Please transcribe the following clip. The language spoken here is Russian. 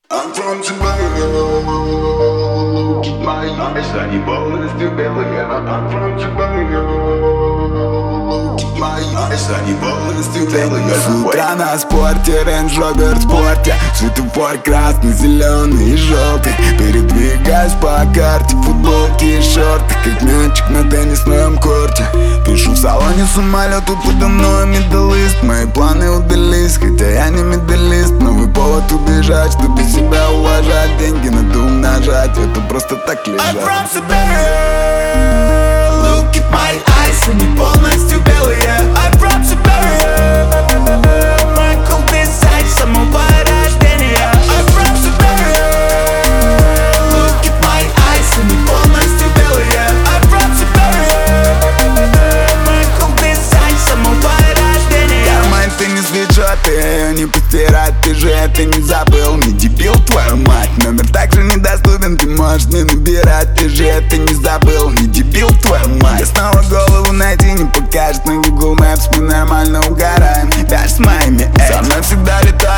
I'm from Chibaya. My eyes, они полностью белые. I'm from Chibaya. My eyes, они полностью белые. С утра на спорте, Range Rover в спорте. Светофор красный, зеленый и желтый. Передвигаюсь по карте, футболки и шорты, как мячик на теннисном корте. Пишу в салоне самолету, подо мной медалист. Мои планы удались, хотя я не медалист. Новый повод убежать, чтобы себя уважать. Деньги надо умножать, это просто так лежать. I'm from Siberia. Look at my eyes, они полностью белые. I'm from Siberia. Michael Desai, с самого рождения. I'm from Siberia. Look at my eyes, они полностью белые. I'm from Siberia. Michael Desai, с самого рождения. Карман ты не свечет, ты ее не постирать. Ты же это не забыл, не дебил, твою мать. Номер также недоступен, ты можешь не набирать. Ты же это не забыл, не дебил, твою мать. Я снова голову найти не покажет на Google Maps. Мы нормально угораем, даже с моими экс. Со мной всегда летает